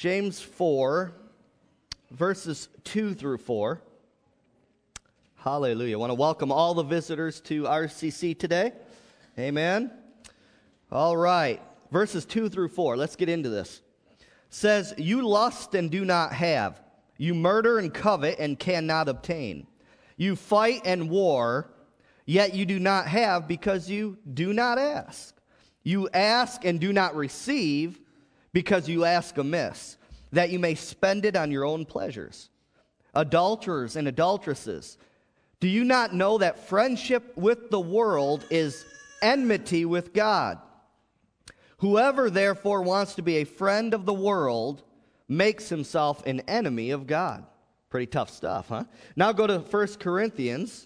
James 4, verses 2 through 4. Hallelujah. I want to welcome all the visitors to RCC today. Amen. All right. Verses 2 through 4. Let's get into this. It says, "You lust and do not have. You murder and covet and cannot obtain. You fight and war, yet you do not have because you do not ask. You ask and do not receive because you ask amiss, that you may spend it on your own pleasures. Adulterers and adulteresses, do you not know that friendship with the world is enmity with God? Whoever therefore wants to be a friend of the world makes himself an enemy of God." Pretty tough stuff, huh? Now go to 1 Corinthians.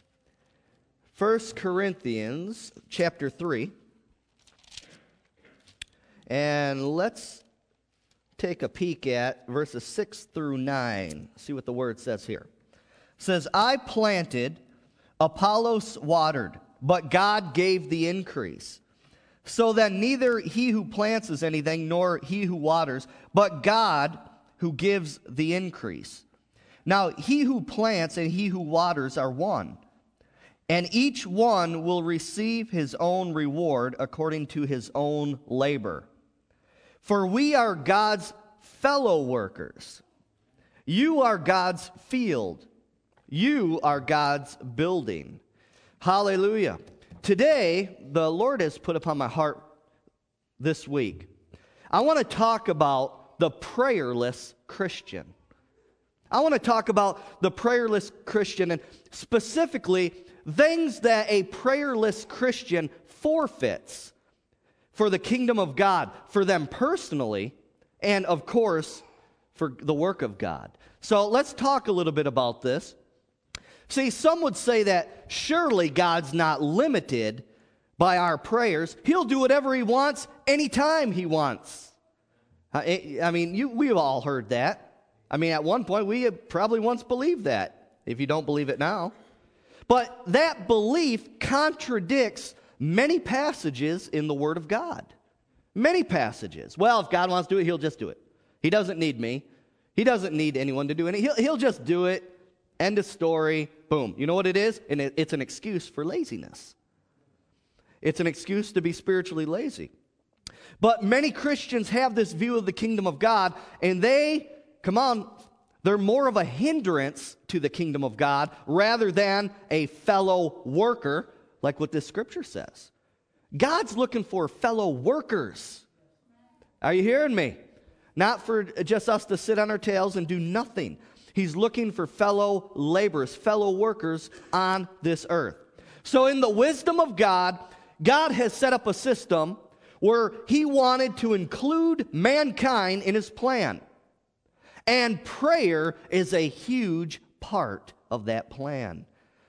1 Corinthians chapter 3. And let's take a peek at verses 6 through 9. See what the word says here. It says, "I planted, Apollos watered, but God gave the increase. So then neither he who plants is anything, nor he who waters, but God who gives the increase. Now he who plants and he who waters are one, and each one will receive his own reward according to his own labor. For we are God's fellow workers. You are God's field. You are God's building." Hallelujah. Today, the Lord has put upon my heart this week, I want to talk about the prayerless Christian. I want to talk about the prayerless Christian, and specifically things that a prayerless Christian forfeits for the kingdom of God, for them personally, and of course, for the work of God. So let's talk a little bit about this. See, some would say that surely God's not limited by our prayers. He'll do whatever he wants, anytime he wants. We've all heard that. At one point, we have probably once believed that, if you don't believe it now. But that belief contradicts many passages in the Word of God. Many passages. Well, if God wants to do it, he'll just do it. He doesn't need me. He doesn't need anyone to do anything. He'll just do it. End of story. Boom. You know what it is? And it's an excuse for laziness. It's an excuse to be spiritually lazy. But many Christians have this view of the kingdom of God, and they're more of a hindrance to the kingdom of God rather than a fellow worker, like what this scripture says. God's looking for fellow workers. Are you hearing me? Not for just us to sit on our tails and do nothing. He's looking for fellow laborers, fellow workers on this earth. So in the wisdom of God, God has set up a system where he wanted to include mankind in his plan. And prayer is a huge part of that plan.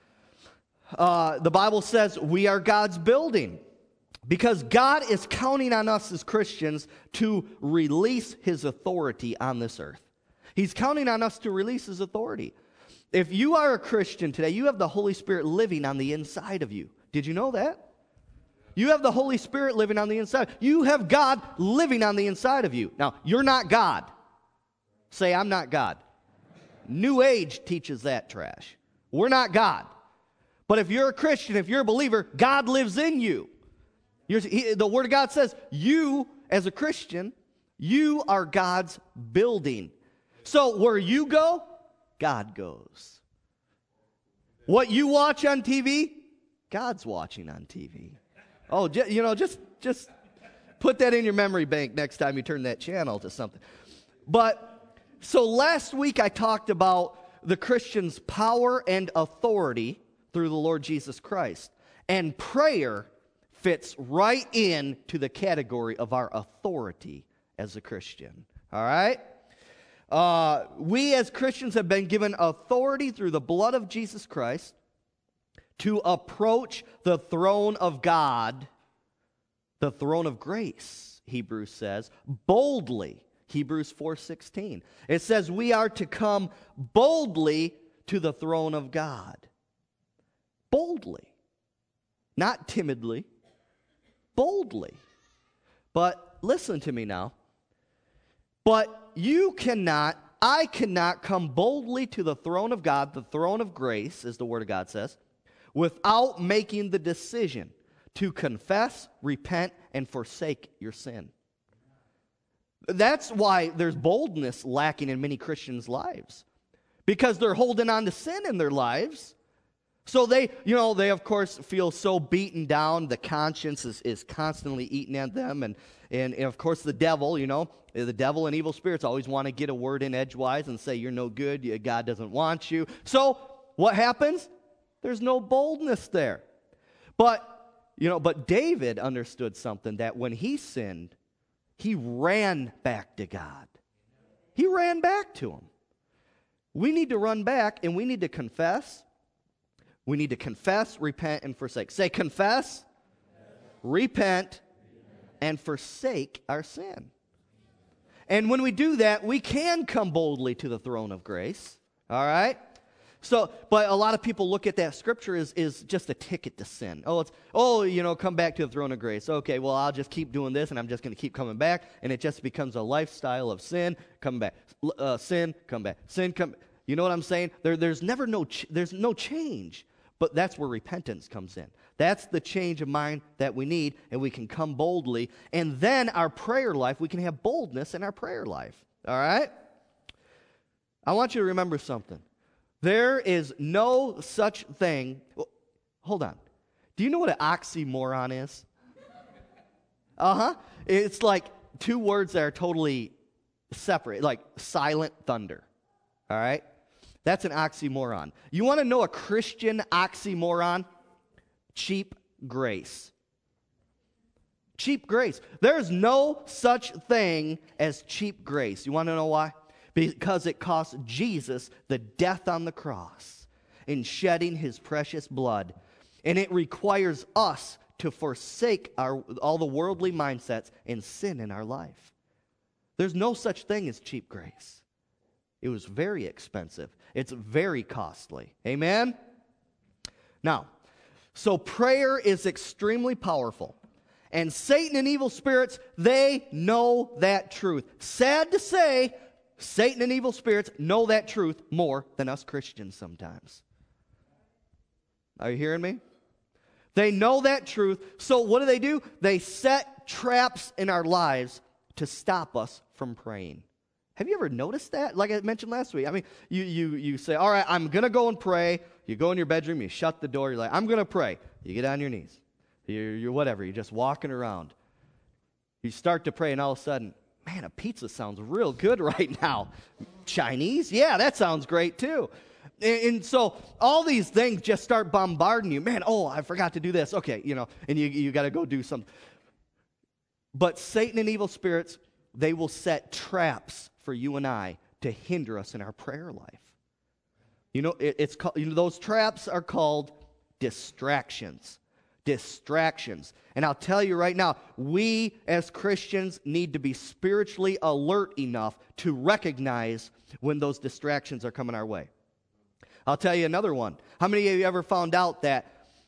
The Bible says we are God's building because God is counting on us as Christians to release his authority on this earth. He's counting on us to release his authority. If you are a Christian today, you have the Holy Spirit living on the inside of you. Did you know that? You have the Holy Spirit living on the inside. You have God living on the inside of you. Now, you're not God. Say, "I'm not God." New Age teaches that trash. We're not God. But if you're a Christian, if you're a believer, God lives in you. The Word of God says, you, as a Christian, you are God's building. So where you go, God goes. What you watch on TV, God's watching on TV. Oh, just put that in your memory bank next time you turn that channel to something. But so last week I talked about the Christian's power and authority through the Lord Jesus Christ. And prayer fits right into the category of our authority as a Christian. All right? We as Christians have been given authority through the blood of Jesus Christ to approach the throne of God, the throne of grace, Hebrews says, boldly. Hebrews 4:16. It says we are to come boldly to the throne of God. Boldly. Not timidly. Boldly. But listen to me now. But I cannot come boldly to the throne of God, the throne of grace, as the Word of God says, without making the decision to confess, repent, and forsake your sin. That's why there's boldness lacking in many Christians' lives, because they're holding on to sin in their lives. So they of course feel so beaten down. The conscience is constantly eating at them. And of course the devil and evil spirits always want to get a word in edgewise and say, you're no good, God doesn't want you. So what happens? There's no boldness there. But David understood something, that when he sinned, he ran back to God. He ran back to him. We need to run back, and we need to confess. We need to confess, repent, and forsake. Say confess, repent, and forsake our sin. And when we do that, we can come boldly to the throne of grace. All right? But a lot of people look at that scripture as just a ticket to sin. Come back to the throne of grace. Okay, well, I'll just keep doing this, and I'm just going to keep coming back, and it just becomes a lifestyle of sin, come back, sin, come back, sin, come. You know what I'm saying? There's no change, but that's where repentance comes in. That's the change of mind that we need, and we can come boldly, and then our prayer life, we can have boldness in our prayer life. All right? I want you to remember something. There is no such thing. Well, hold on. Do you know what an oxymoron is? It's like two words that are totally separate, like silent thunder. All right? That's an oxymoron. You want to know a Christian oxymoron? Cheap grace. Cheap grace. There's no such thing as cheap grace. You want to know why? Because it cost Jesus the death on the cross in shedding his precious blood. And it requires us to forsake all the worldly mindsets and sin in our life. There's no such thing as cheap grace. It was very expensive. It's very costly. Amen? Now, so prayer is extremely powerful. And Satan and evil spirits, they know that truth. Sad to say, Satan and evil spirits know that truth more than us Christians sometimes. Are you hearing me? They know that truth. So what do? They set traps in our lives to stop us from praying. Have you ever noticed that? Like I mentioned last week. I mean, you say, all right, I'm going to go and pray. You go in your bedroom, you shut the door, you're like, I'm going to pray. You get on your knees. You're whatever. You're just walking around. You start to pray, and all of a sudden, man, a pizza sounds real good right now. Chinese? Yeah, that sounds great too. And so all these things just start bombarding you. Man, I forgot to do this. Okay, and you got to go do something. But Satan and evil spirits, they will set traps for you and I to hinder us in our prayer life. It's called, those traps are called distractions. Distractions. And I'll tell you right now, we as Christians need to be spiritually alert enough to recognize when those distractions are coming our way. I'll tell you another one. How many of you ever found out that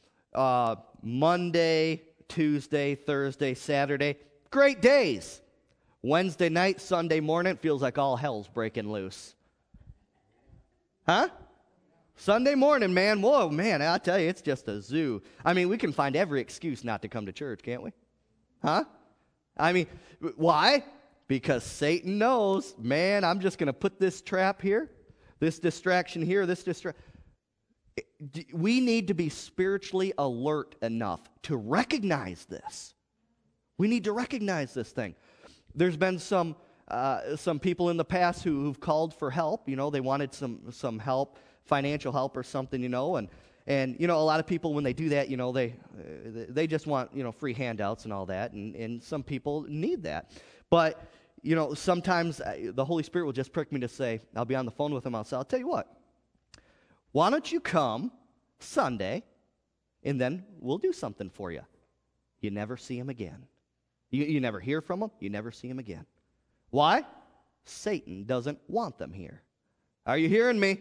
Monday, Tuesday, Thursday, Saturday, great days. Wednesday night, Sunday morning, it feels like all hell's breaking loose. Huh? Sunday morning, man, whoa, man, I'll tell you, it's just a zoo. I mean, we can find every excuse not to come to church, can't we? Huh? I mean, why? Because Satan knows, man, I'm just going to put this trap here, this distraction here, We need to be spiritually alert enough to recognize this. We need to recognize this thing. There's been some people in the past who've called for help. They wanted some help, financial help or something, and a lot of people, when they do that, they just want, free handouts and all that, and some people need that. But, sometimes the Holy Spirit will just prick me to say, I'll be on the phone with them, I'll say, I'll tell you what, why don't you come Sunday, and then we'll do something for you. You never see him again. You never hear from them, you never see him again. Why? Satan doesn't want them here. Are you hearing me?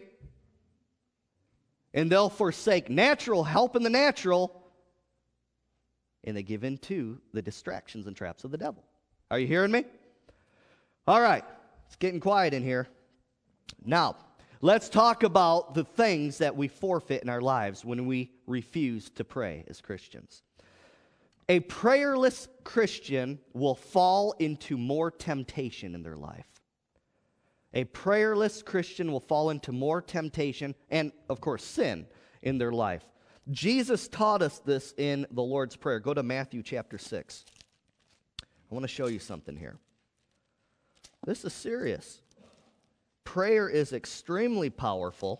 And they'll forsake natural help in the natural, and they give in to the distractions and traps of the devil. Are you hearing me? All right. It's getting quiet in here. Now, let's talk about the things that we forfeit in our lives when we refuse to pray as Christians. A prayerless Christian will fall into more temptation in their life. A prayerless Christian will fall into more temptation and, of course, sin in their life. Jesus taught us this in the Lord's Prayer. Go to Matthew chapter 6. I want to show you something here. This is serious. Prayer is extremely powerful,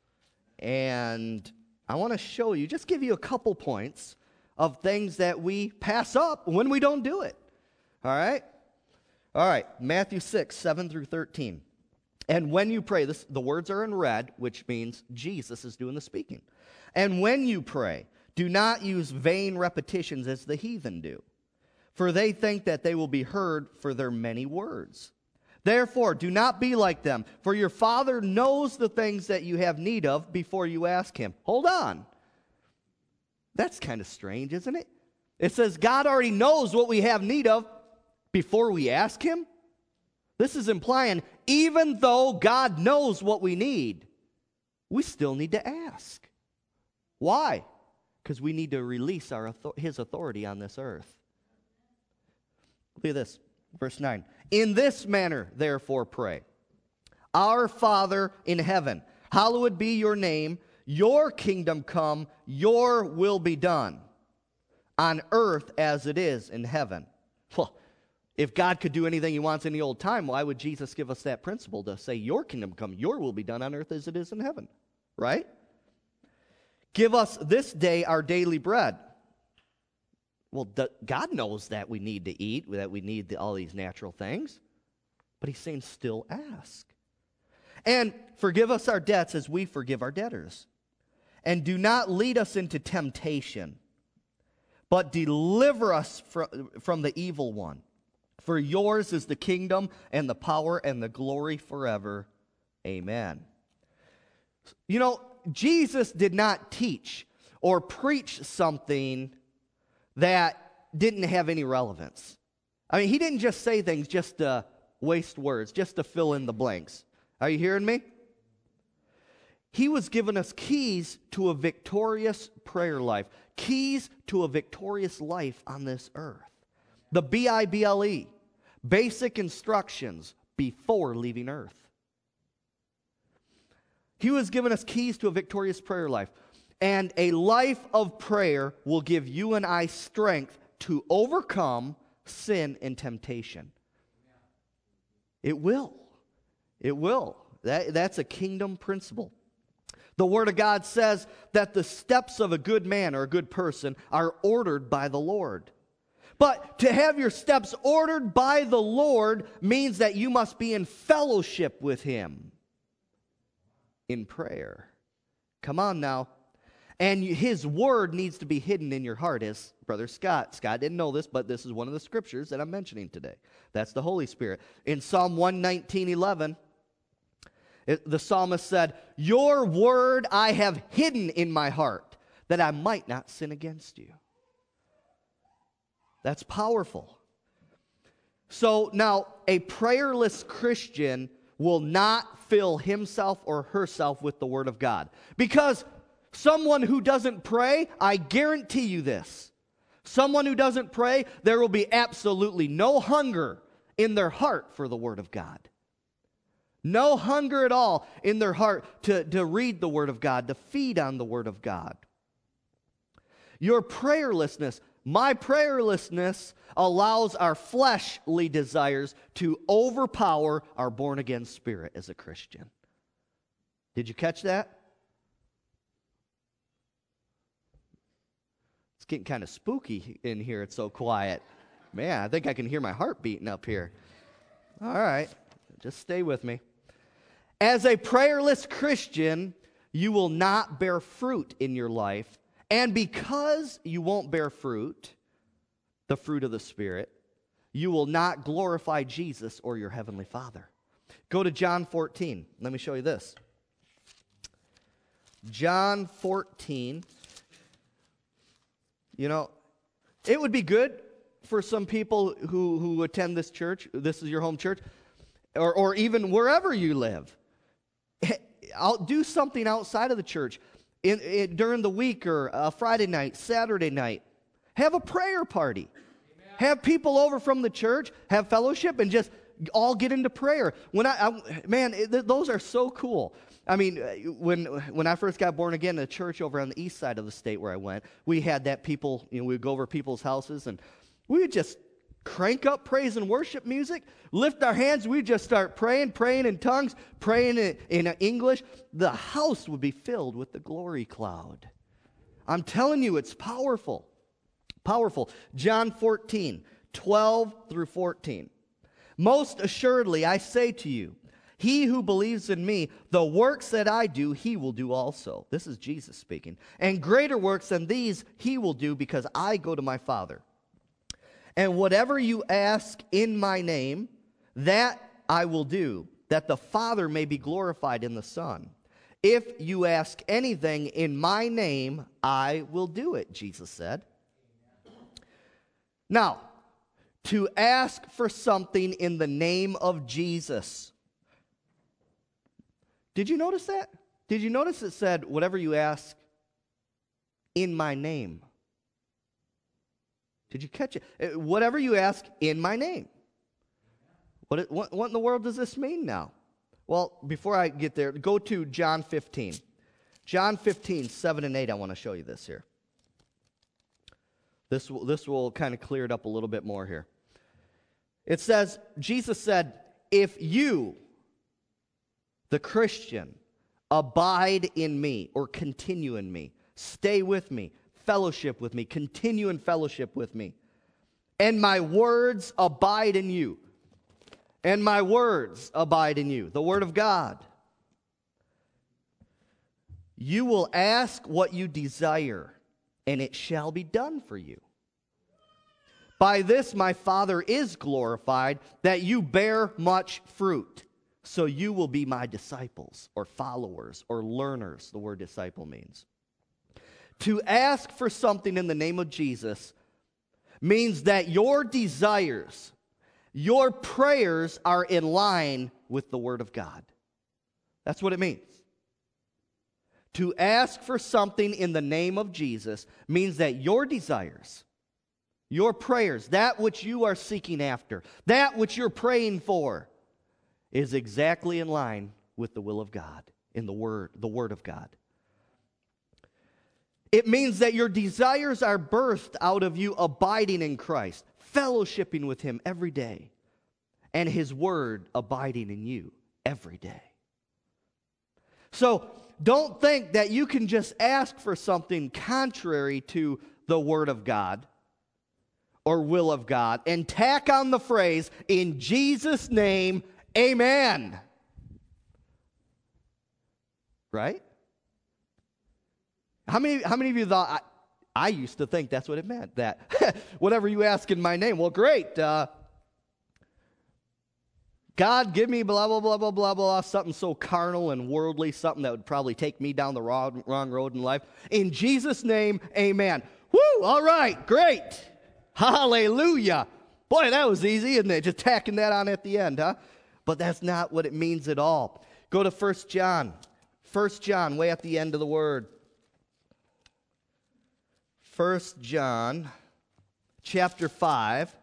and I want to show you, just give you a couple points of things that we pass up when we don't do it. All right? All right, Matthew 6, 7 through 13. And when you pray, the words are in red, which means Jesus is doing the speaking. And when you pray, do not use vain repetitions as the heathen do, for they think that they will be heard for their many words. Therefore, do not be like them, for your Father knows the things that you have need of before you ask Him. Hold on. That's kind of strange, isn't it? It says God already knows what we have need of before we ask Him. This is implying even though God knows what we need, we still need to ask. Why? Because we need to release His authority on this earth. Look at this, verse 9. In this manner, therefore, pray. Our Father in heaven, hallowed be your name. Your kingdom come, your will be done, on earth as it is in heaven. Well, if God could do anything He wants in the old time, why would Jesus give us that principle to say, your kingdom come, your will be done on earth as it is in heaven? Right? Give us this day our daily bread. Well, God knows that we need to eat, that we need all these natural things. But He's saying still ask. And forgive us our debts as we forgive our debtors. And do not lead us into temptation, but deliver us from the evil one. For yours is the kingdom and the power and the glory forever. Amen. You know, Jesus did not teach or preach something that didn't have any relevance. I mean, He didn't just say things just to waste words, just to fill in the blanks. Are you hearing me? He was giving us keys to a victorious prayer life, keys to a victorious life on this earth. The Bible, basic instructions before leaving earth. He was giving us keys to a victorious prayer life. And a life of prayer will give you and I strength to overcome sin and temptation. It will. It will. That's a kingdom principle. The Word of God says that the steps of a good man or a good person are ordered by the Lord. But to have your steps ordered by the Lord means that you must be in fellowship with Him in prayer. Come on now. And His Word needs to be hidden in your heart, as Brother Scott didn't know this, but this is one of the scriptures that I'm mentioning today. That's the Holy Spirit. In Psalm 119:11, the psalmist said, your word I have hidden in my heart, that I might not sin against you. That's powerful. So now, a prayerless Christian will not fill himself or herself with the Word of God. Because someone who doesn't pray, I guarantee you this, someone who doesn't pray, there will be absolutely no hunger in their heart for the Word of God. No hunger at all in their heart to read the Word of God, to feed on the Word of God. Your prayerlessness, my prayerlessness, allows our fleshly desires to overpower our born-again spirit as a Christian. Did you catch that? It's getting kind of spooky in here. It's so quiet. Man, I think I can hear my heart beating up here. All right, just stay with me. As a prayerless Christian, you will not bear fruit in your life. And because you won't bear fruit, the fruit of the Spirit, you will not glorify Jesus or your Heavenly Father. Go to John 14. Let me show you this. John 14. You know, it would be good for some people who attend this church, this is your home church, or even wherever you live. I'll do something outside of the church during the week, or a Friday night, Saturday night. Have a prayer party. Amen. Have people over from the church, have fellowship, and just all get into prayer. Those are so cool. I mean, when I first got born again in a church over on the east side of the state where I went, we had that people, we would go over people's houses, and we would just crank up praise and worship music, lift our hands, we'd just start praying in tongues, praying in English. The house would be filled with the glory cloud. I'm telling you, it's powerful. Powerful. John 14, 12 through 14. Most assuredly, I say to you, he who believes in me, the works that I do, he will do also. This is Jesus speaking. And greater works than these he will do, because I go to my Father. And whatever you ask in my name, that I will do, that the Father may be glorified in the Son. If you ask anything in my name, I will do it, Jesus said. Now, to ask for something in the name of Jesus. Did you notice that? Did you notice it said, whatever you ask in my name? Did you catch it? Whatever you ask in my name. What in the world does this mean now? Well, before I get there, go to John 15. John 15, 7 and 8, I want to show you this here. This will kind of clear it up a little bit more here. It says, Jesus said, if you, the Christian, abide in me, or continue in me, stay with me, fellowship with me, continue in fellowship with me, and my words abide in you, and my words abide in you, the word of God, you will ask what you desire, and it shall be done for you. By this my Father is glorified, that you bear much fruit, so you will be my disciples, or followers, or learners, the word disciple means. To ask for something in the name of Jesus means that your desires, your prayers are in line with the Word of God. That's what it means. To ask for something in the name of Jesus means that your desires, your prayers, that which you are seeking after, that which you're praying for, is exactly in line with the will of God, in the Word of God. It means that your desires are birthed out of you abiding in Christ, fellowshipping with Him every day, and His Word abiding in you every day. So don't think that you can just ask for something contrary to the Word of God or will of God and tack on the phrase, in Jesus' name, amen. Right? How many of you thought, I used to think that's what it meant, that whatever you ask in my name, well, great. God, give me blah, blah, blah, blah, blah, blah, something so carnal and worldly, something that would probably take me down the wrong road in life. In Jesus' name, amen. Woo, all right, great. Hallelujah. Boy, that was easy, isn't it? Just tacking that on at the end, huh? But that's not what it means at all. Go to 1 John. 1 John, way at the end of the word. 1 John, chapter 5.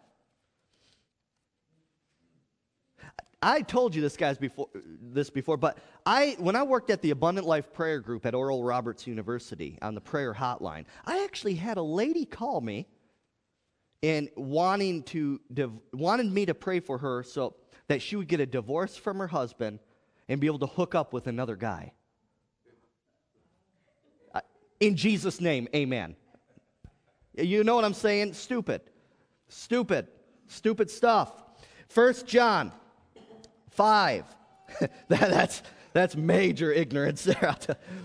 I told you this before, but when I worked at the Abundant Life Prayer Group at Oral Roberts University on the prayer hotline, I actually had a lady call me and wanted me to pray for her so that she would get a divorce from her husband and be able to hook up with another guy. In Jesus' name, amen. You know what I'm saying? Stupid stuff. 1 John 5. That's major ignorance there.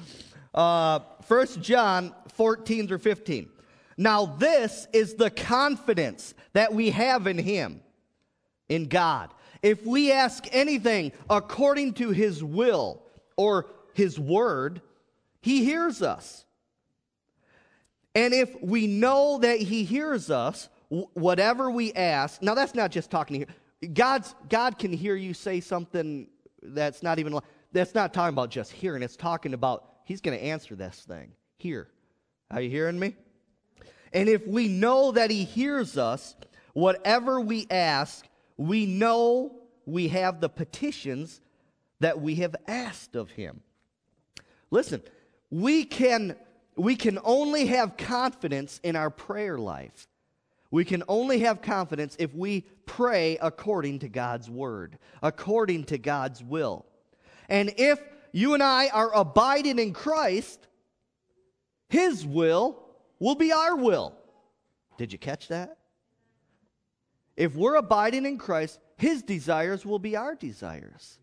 1 John 14 through 15. Now this is the confidence that we have in Him, in God. If we ask anything according to His will or His word, He hears us. And if we know that He hears us, whatever we ask, now that's not just talking here. God can hear you say something that's not talking about just hearing. It's talking about He's going to answer this thing. Here. Are you hearing me? And if we know that He hears us, whatever we ask, we know we have the petitions that we have asked of Him. Listen, we can only have confidence in our prayer life. We can only have confidence if we pray according to God's word, according to God's will. And if you and I are abiding in Christ, His will be our will. Did you catch that? If we're abiding in Christ, His desires will be our desires.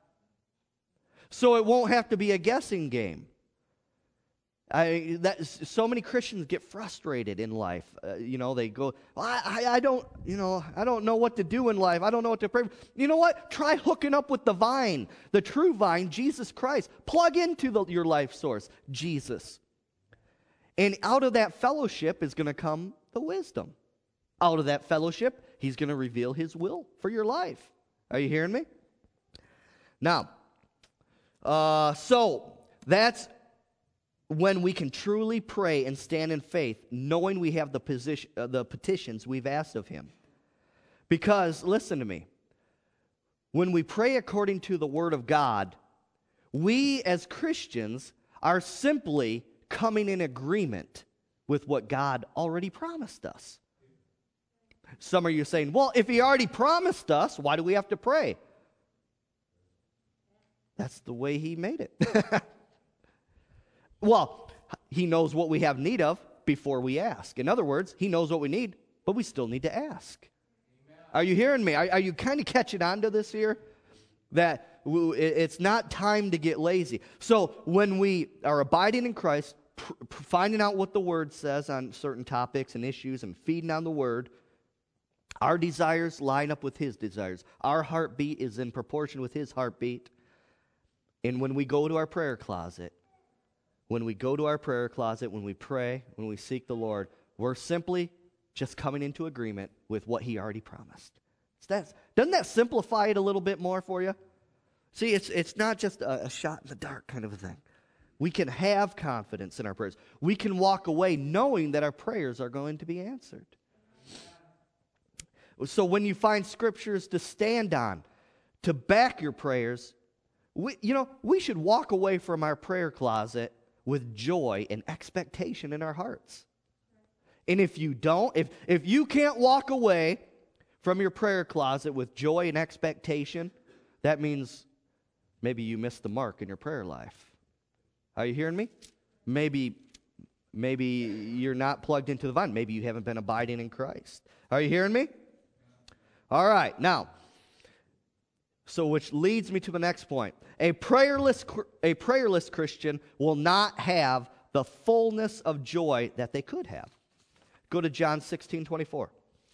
So it won't have to be a guessing game. So many Christians get frustrated in life. They go, I don't know what to do in life. I don't know what to pray for. You know what? Try hooking up with the vine, the true vine, Jesus Christ. Plug into your life source, Jesus. And out of that fellowship is going to come the wisdom. Out of that fellowship, He's going to reveal His will for your life. Are you hearing me? Now, so that's when we can truly pray and stand in faith, knowing we have the petitions we've asked of Him. Because, listen to me, when we pray according to the Word of God, we as Christians are simply coming in agreement with what God already promised us. Some of you are saying, well, if He already promised us, why do we have to pray? That's the way He made it. Well, He knows what we have need of before we ask. In other words, He knows what we need, but we still need to ask. Amen. Are you hearing me? Are you kind of catching on to this here? That it's not time to get lazy. So when we are abiding in Christ, finding out what the Word says on certain topics and issues and feeding on the Word, our desires line up with His desires. Our heartbeat is in proportion with His heartbeat. And when we go to our prayer closet, when we pray, when we seek the Lord, we're simply just coming into agreement with what He already promised. Doesn't that simplify it a little bit more for you? See, it's not just a shot in the dark kind of a thing. We can have confidence in our prayers. We can walk away knowing that our prayers are going to be answered. So when you find scriptures to stand on, to back your prayers, we should walk away from our prayer closet with joy and expectation in our hearts. And if you don't, if you can't walk away from your prayer closet with joy and expectation, that means maybe you missed the mark in your prayer life. Are you hearing me? Maybe you're not plugged into the vine. Maybe you haven't been abiding in Christ. Are you hearing me? All right, now, so which leads me to the next point. A prayerless Christian will not have the fullness of joy that they could have. Go to John 16:24.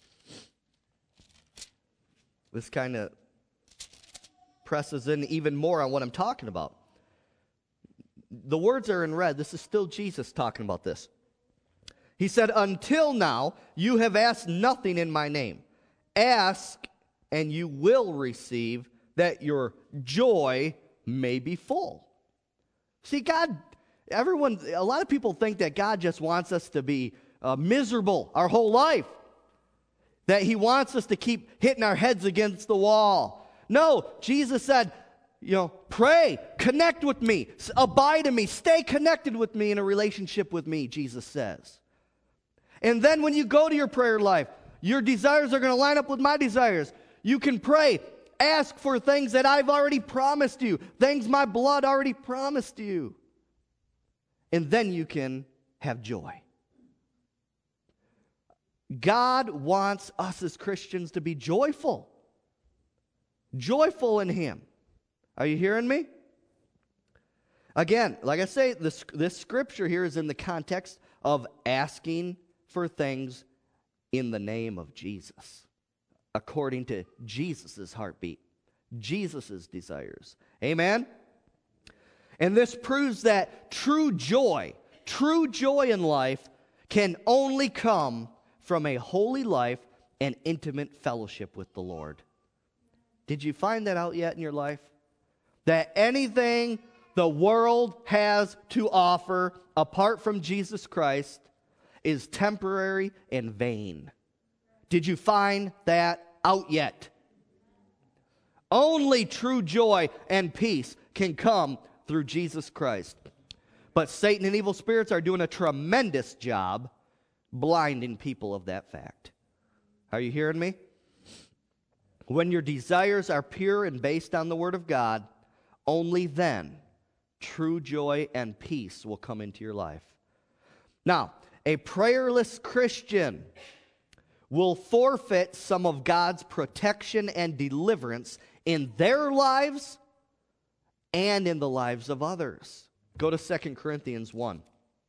This kind of presses in even more on what I'm talking about. The words are in red. This is still Jesus talking about this. He said, "Until now, you have asked nothing in my name. Ask, and you will receive, that your joy may be full." See, a lot of people think that God just wants us to be miserable our whole life. That He wants us to keep hitting our heads against the wall. No, Jesus said, pray, connect with me, abide in me, stay connected with me in a relationship with me, Jesus says. And then when you go to your prayer life, your desires are going to line up with my desires. You can pray, ask for things that I've already promised you, things my blood already promised you. And then you can have joy. God wants us as Christians to be joyful. Joyful in Him. Are you hearing me? Again, like I say, this scripture here is in the context of asking for things in the name of Jesus, according to Jesus' heartbeat, Jesus' desires. Amen? And this proves that true joy in life can only come from a holy life and intimate fellowship with the Lord. Did you find that out yet in your life? That anything the world has to offer apart from Jesus Christ is temporary and vain. Did you find that out yet? Only true joy and peace can come through Jesus Christ. But Satan and evil spirits are doing a tremendous job blinding people of that fact. Are you hearing me? When your desires are pure and based on the Word of God, only then true joy and peace will come into your life. Now, a prayerless Christian will forfeit some of God's protection and deliverance in their lives and in the lives of others. Go to 2 Corinthians 1.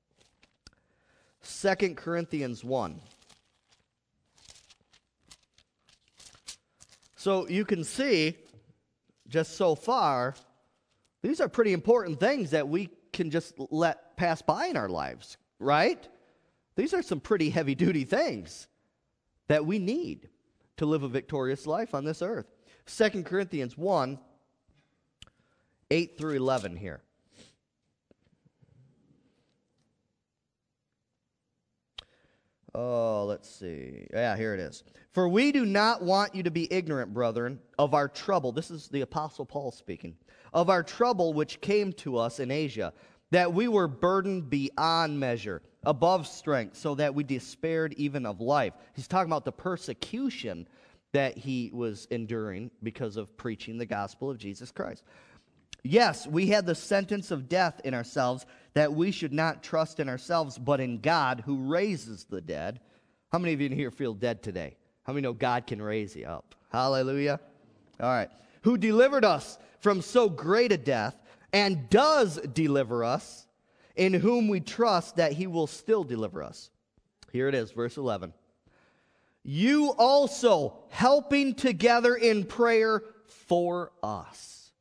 2 Corinthians 1. So you can see, just so far, these are pretty important things that we can just let pass by in our lives, right? These are some pretty heavy-duty things that we need to live a victorious life on this earth. 2 Corinthians 1, 8 through 11 here. Oh, let's see. Yeah, here it is. For we do not want you to be ignorant, brethren, of our trouble. This is the Apostle Paul speaking. Of our trouble which came to us in Asia, that we were burdened beyond measure, above strength, so that we despaired even of life. He's talking about the persecution that he was enduring because of preaching the gospel of Jesus Christ. Yes, we had the sentence of death in ourselves, that we should not trust in ourselves, but in God who raises the dead. How many of you in here feel dead today? How many know God can raise you up? Hallelujah. All right. Who delivered us from so great a death, and does deliver us, in whom we trust that he will still deliver us. Here it is, verse 11. You also helping together in prayer for us,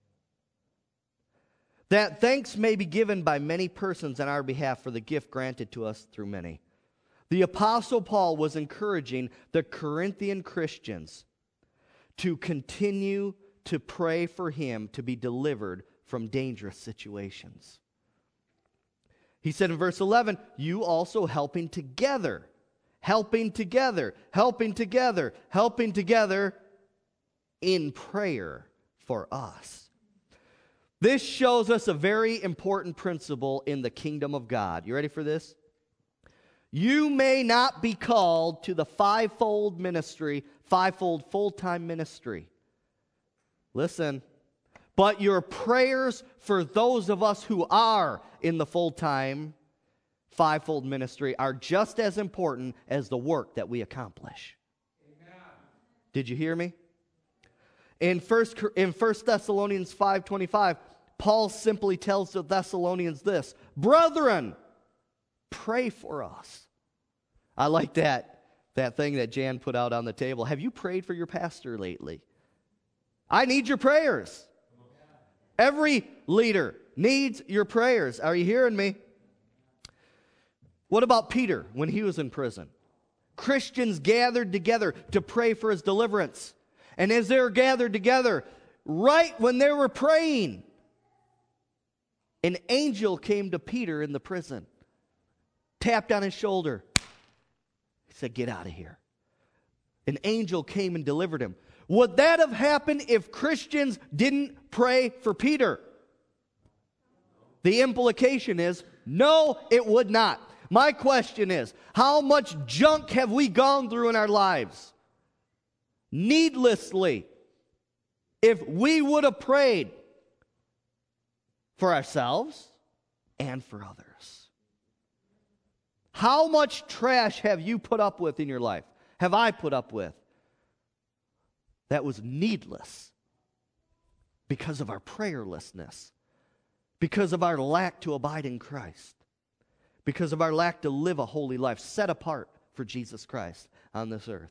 that thanks may be given by many persons on our behalf for the gift granted to us through many. The Apostle Paul was encouraging the Corinthian Christians to continue to pray for him to be delivered from dangerous situations. He said in verse 11, you also helping together in prayer for us. This shows us a very important principle in the kingdom of God. You ready for this? You may not be called to the fivefold ministry, fivefold full-time ministry. Listen, but your prayers for those of us who are in the full-time fivefold ministry are just as important as the work that we accomplish. Amen. Did you hear me? In 1 Thessalonians 5:25, Paul simply tells the Thessalonians this, brethren, pray for us. I like that thing that Jan put out on the table. Have you prayed for your pastor lately? I need your prayers. Every leader needs your prayers. Are you hearing me? What about Peter when he was in prison? Christians gathered together to pray for his deliverance. And as they were gathered together, right when they were praying, an angel came to Peter in the prison, tapped on his shoulder. He said, get out of here. An angel came and delivered him. Would that have happened if Christians didn't pray for Peter? The implication is, no, it would not. My question is, how much junk have we gone through in our lives? Needlessly, if we would have prayed for ourselves and for others. How much trash have you put up with in your life? Have I put up with? That was needless because of our prayerlessness, because of our lack to abide in Christ, because of our lack to live a holy life set apart for Jesus Christ on this earth.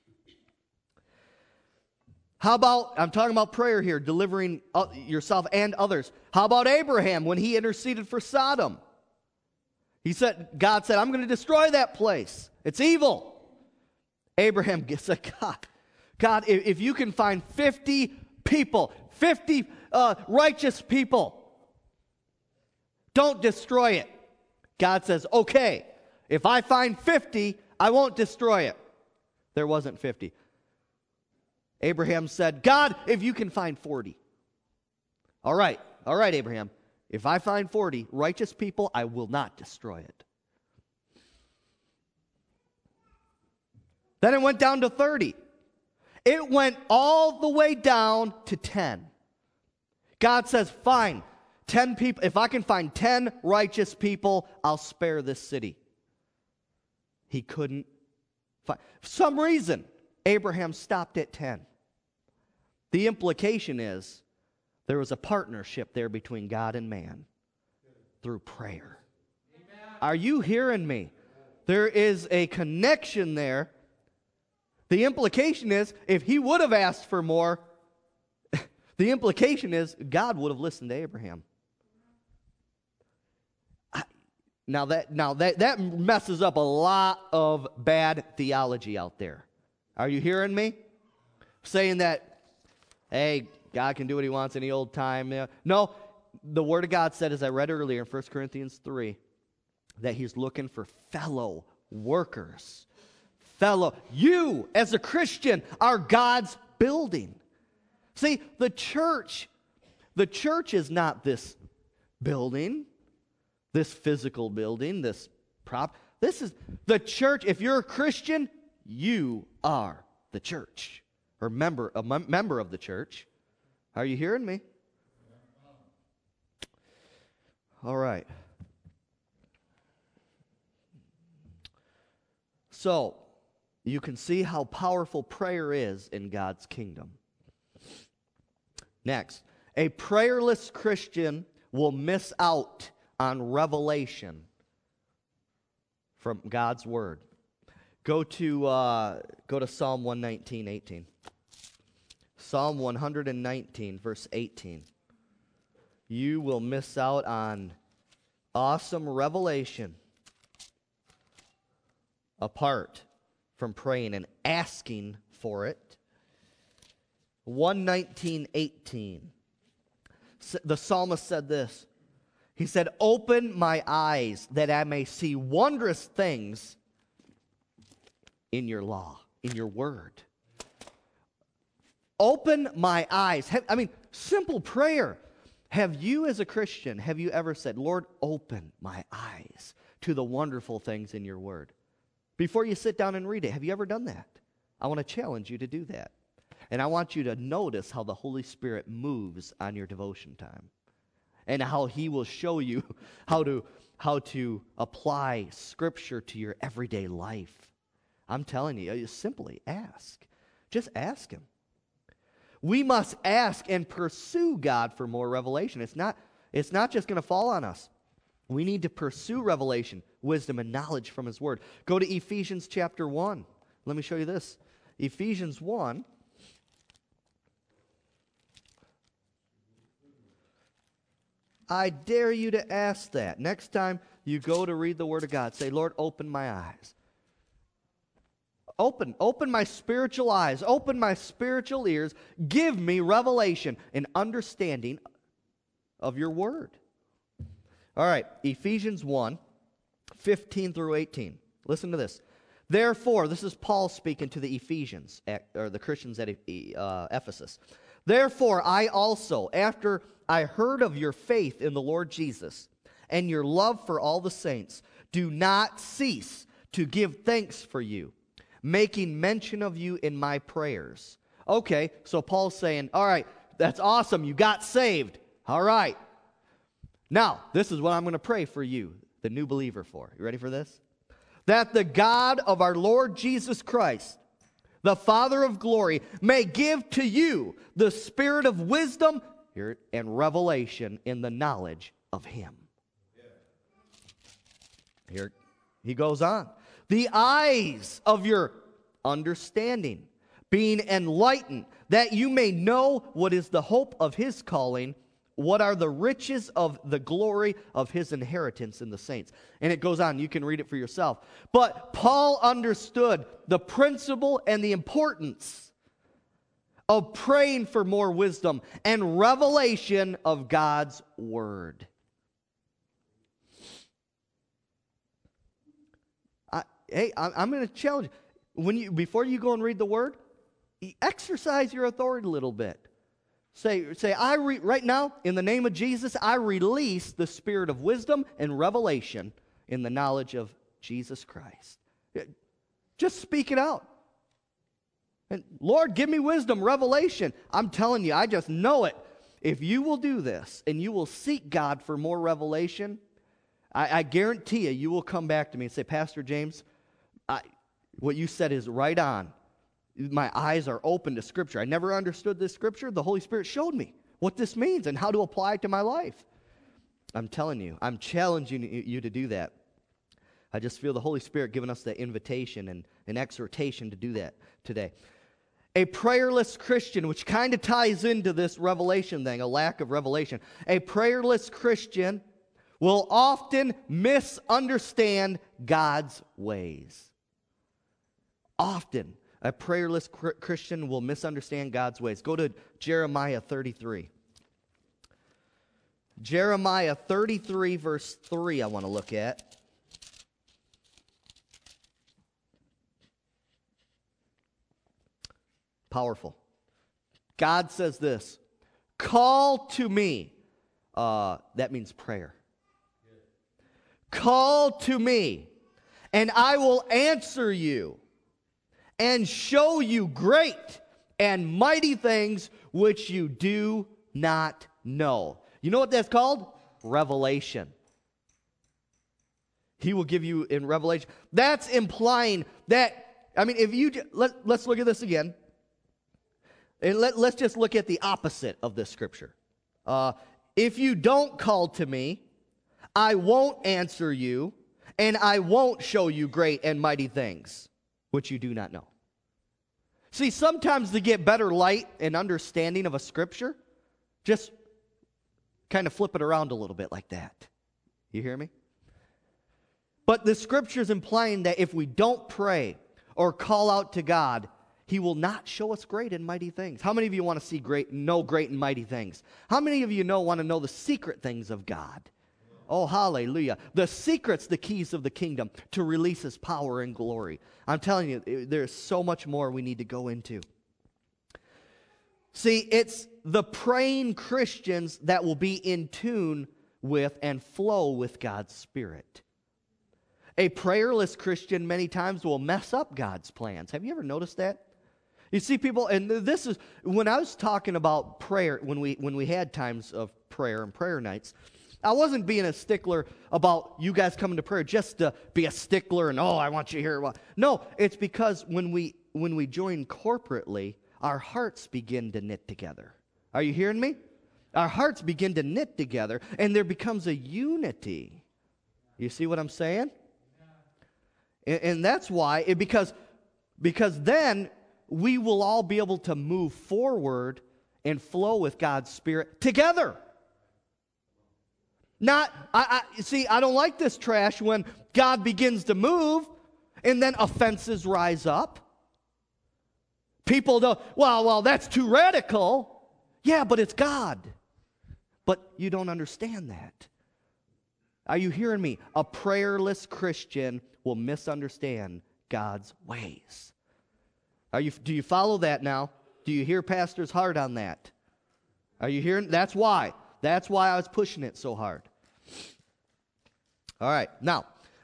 How about, I'm talking about prayer here, delivering yourself and others. How about Abraham when he interceded for Sodom? God said, I'm going to destroy that place. It's evil. Abraham said, God, if you can find 50 people, 50 righteous people. Don't destroy it. God says, okay, if I find 50, I won't destroy it. There wasn't 50. Abraham said, God, if you can find 40. All right, Abraham. If I find 40 righteous people, I will not destroy it. Then it went down to 30. It went all the way down to 10. God says, fine, 10 people. If I can find 10 righteous people, I'll spare this city. He couldn't find. For some reason, Abraham stopped at 10. The implication is there was a partnership there between God and man through prayer. Amen. Are you hearing me? There is a connection there. The implication is if he would have asked for more, the implication is God would have listened to Abraham. Now that messes up a lot of bad theology out there. Are you hearing me? Saying that, hey, God can do what he wants any old time. No, the Word of God said, as I read earlier in 1 Corinthians 3, that he's looking for fellow workers. You as a Christian are God's building. See, the church is not this building, this physical building, this prop. This is the church. If you're a Christian, you are the church, or a member of the church. Are you hearing me? All right. So, you can see how powerful prayer is in God's kingdom. Next, a prayerless Christian will miss out on revelation from God's Word. Go to Psalm 119:18. Psalm 119, verse 18. You will miss out on awesome revelation apart from praying and asking for it. 119:18. The psalmist said this. He said, open my eyes that I may see wondrous things in your law, in your word. Open my eyes. Simple prayer. Have you as a Christian, have you ever said, Lord, open my eyes to the wonderful things in your word? Before you sit down and read it, have you ever done that? I want to challenge you to do that. And I want you to notice how the Holy Spirit moves on your devotion time. And how he will show you how to apply Scripture to your everyday life. I'm telling you, simply ask. Just ask him. We must ask and pursue God for more revelation. It's not just going to fall on us. We need to pursue revelation, wisdom, and knowledge from his word. Go to Ephesians chapter 1. Let me show you this. Ephesians 1. I dare you to ask that. Next time you go to read the Word of God, say, Lord, open my eyes. Open my spiritual eyes. Open my spiritual ears. Give me revelation and understanding of your Word. All right, Ephesians 1, 15 through 18. Listen to this. Therefore, this is Paul speaking to the Ephesians, or the Christians at Ephesus. Therefore, I also, after I heard of your faith in the Lord Jesus and your love for all the saints, do not cease to give thanks for you, making mention of you in my prayers. Okay, so Paul's saying, all right, that's awesome. You got saved. All right. Now, this is what I'm going to pray for you, the new believer, for. You ready for this? That the God of our Lord Jesus Christ, the Father of glory, may give to you the spirit of wisdom and revelation in the knowledge of him. Here he goes on. The eyes of your understanding being enlightened, that you may know what is the hope of his calling, what are the riches of the glory of his inheritance in the saints. And it goes on. You can read it for yourself. But Paul understood the principle and the importance of praying for more wisdom and revelation of God's Word. I'm going to challenge you. Before you go and read the Word, exercise your authority a little bit. Say, right now, in the name of Jesus, I release the spirit of wisdom and revelation in the knowledge of Jesus Christ. Just speak it out. And Lord, give me wisdom, revelation. I'm telling you, I just know it. If you will do this and you will seek God for more revelation, I guarantee you, you will come back to me and say, Pastor James, what you said is right on. My eyes are open to Scripture. I never understood this Scripture. The Holy Spirit showed me what this means and how to apply it to my life. I'm telling you, I'm challenging you to do that. I just feel the Holy Spirit giving us that invitation and an exhortation to do that today. A prayerless Christian, which kind of ties into this revelation thing, a lack of revelation. A prayerless Christian will often misunderstand God's ways. Often, a prayerless Christian will misunderstand God's ways. Go to Jeremiah 33. Jeremiah 33, verse 3, I want to look at. Powerful. God says this, call to me. That means prayer. Call to me, and I will answer you and show you great and mighty things which you do not know. You know what that's called? Revelation. He will give you in revelation. That's implying that, if you, let's look at this again. And let's just look at the opposite of this scripture. If you don't call to me, I won't answer you, and I won't show you great and mighty things, which you do not know. See, sometimes to get better light and understanding of a scripture, just kind of flip it around a little bit like that. You hear me? But the scripture is implying that if we don't pray or call out to God, He will not show us great and mighty things. How many of you want to know great and mighty things? How many of you want to know the secret things of God? Oh, hallelujah. The secrets, the keys of the kingdom to release His power and glory. I'm telling you, there's so much more we need to go into. See, it's the praying Christians that will be in tune with and flow with God's Spirit. A prayerless Christian many times will mess up God's plans. Have you ever noticed that? You see people, and this is, when I was talking about prayer, when we had times of prayer and prayer nights, I wasn't being a stickler about you guys coming to prayer just to be a stickler and, I want you here. No, it's because when we join corporately, our hearts begin to knit together. Are you hearing me? Our hearts begin to knit together, and there becomes a unity. You see what I'm saying? And that's why, because then we will all be able to move forward and flow with God's Spirit together. I don't like this trash when God begins to move and then offenses rise up. People don't, well, that's too radical. Yeah, but it's God. But you don't understand that. Are you hearing me? A prayerless Christian will misunderstand God's ways. Do you follow that now? Do you hear Pastor's heart on that? Are you hearing? That's why I was pushing it so hard. All right. Now,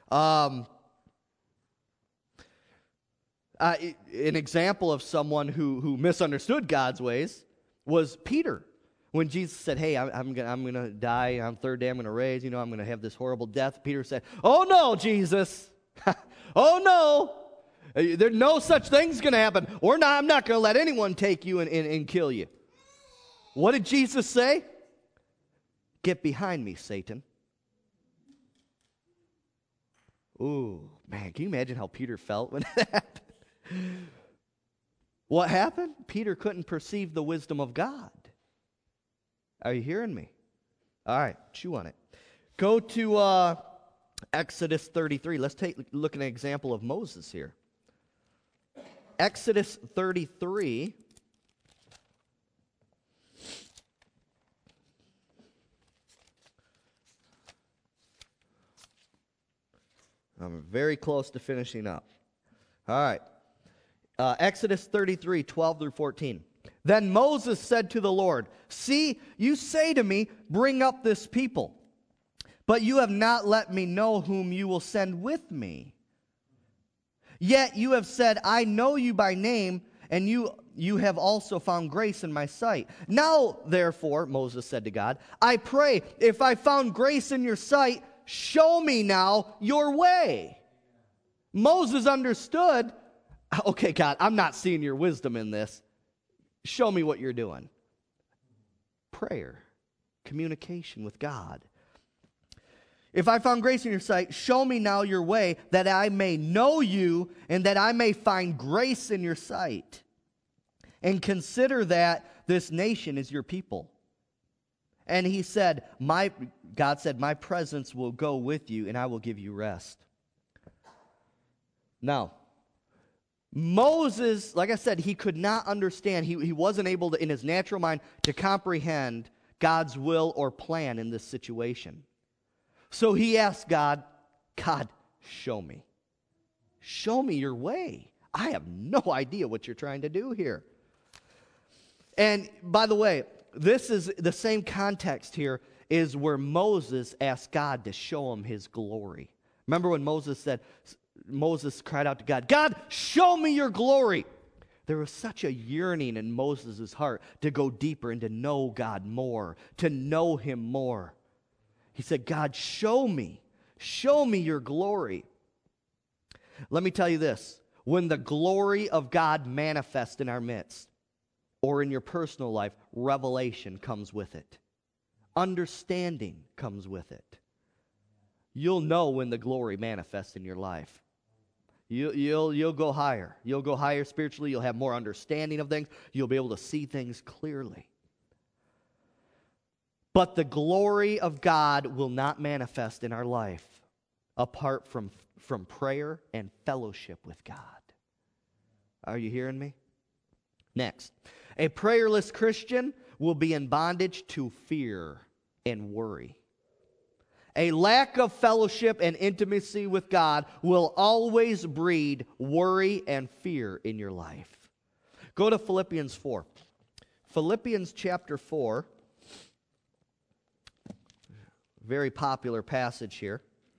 an example of someone who misunderstood God's ways was Peter. When Jesus said, hey, I'm going to die, on the third day I'm going to raise, I'm going to have this horrible death, Peter said, oh no, Jesus. Oh no. There's no such thing's going to happen. I'm not going to let anyone take you and kill you. What did Jesus say? Get behind me, Satan. Ooh, man, can you imagine how Peter felt when that? What happened? Peter couldn't perceive the wisdom of God. Are you hearing me? All right, chew on it. Go to Exodus 33. Let's look at an example of Moses here. Exodus 33. I'm very close to finishing up. All right. Exodus 33, 12 through 14. Then Moses said to the Lord, "See, you say to me, bring up this people, but you have not let me know whom you will send with me. Yet you have said, I know you by name, and you have also found grace in my sight. Now, therefore," Moses said to God, "I pray, if I found grace in your sight, show me now your way." Moses understood, okay, God, I'm not seeing your wisdom in this. Show me what you're doing. Prayer, communication with God. "If I found grace in your sight, show me now your way, that I may know you and that I may find grace in your sight. And consider that this nation is your people." And he said, God said, "My presence will go with you and I will give you rest." Now, Moses, like I said, he could not understand. He wasn't able to, in his natural mind, to comprehend God's will or plan in this situation. So he asked God, "God, show me. Show me your way. I have no idea what you're trying to do here." And by the way, this is the same context here is where Moses asked God to show him his glory. Remember when Moses cried out to God, "God, show me your glory." There was such a yearning in Moses' heart to go deeper and to know God more, to know him more. He said, "God, show me your glory." Let me tell you this, when the glory of God manifests in our midst, or in your personal life, revelation comes with it. Understanding comes with it. You'll know when the glory manifests in your life. You'll go higher. You'll go higher spiritually. You'll have more understanding of things. You'll be able to see things clearly. But the glory of God will not manifest in our life apart from prayer and fellowship with God. Are you hearing me? Next, a prayerless Christian will be in bondage to fear and worry. A lack of fellowship and intimacy with God will always breed worry and fear in your life. Go to Philippians 4. Philippians chapter 4. Very popular passage here.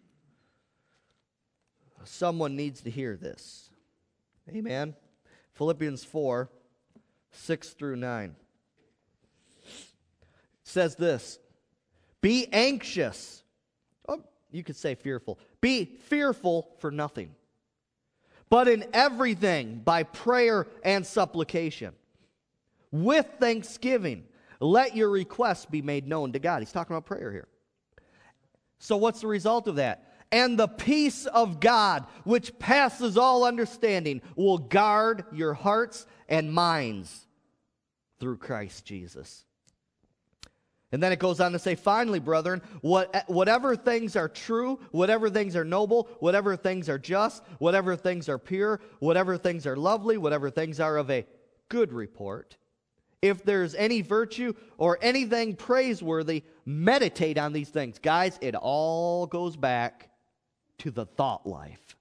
Someone needs to hear this. Amen. Philippians 4, 6 through 9. It says this, "Be anxious." Oh, you could say fearful. "Be fearful for nothing, but in everything by prayer and supplication. With thanksgiving, let your requests be made known to God." He's talking about prayer here. So what's the result of that? "And the peace of God, which passes all understanding, will guard your hearts and minds through Christ Jesus." And then it goes on to say, "Finally, brethren, whatever things are true, whatever things are noble, whatever things are just, whatever things are pure, whatever things are lovely, whatever things are of a good report, if there's any virtue or anything praiseworthy, meditate on these things." Guys, it all goes back to the thought life.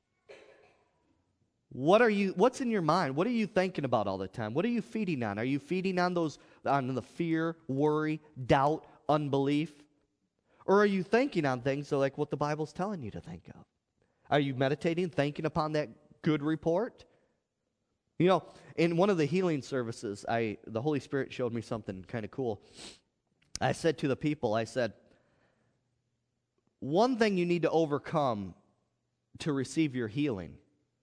What's in your mind? What are you thinking about all the time? What are you feeding on? Are you feeding on the fear, worry, doubt, unbelief? Or are you thinking on things like what the Bible's telling you to think of? Are you meditating, thinking upon that good report? You know, in one of the healing services, the Holy Spirit showed me something kind of cool. I said to the people, I said, one thing you need to overcome to receive your healing.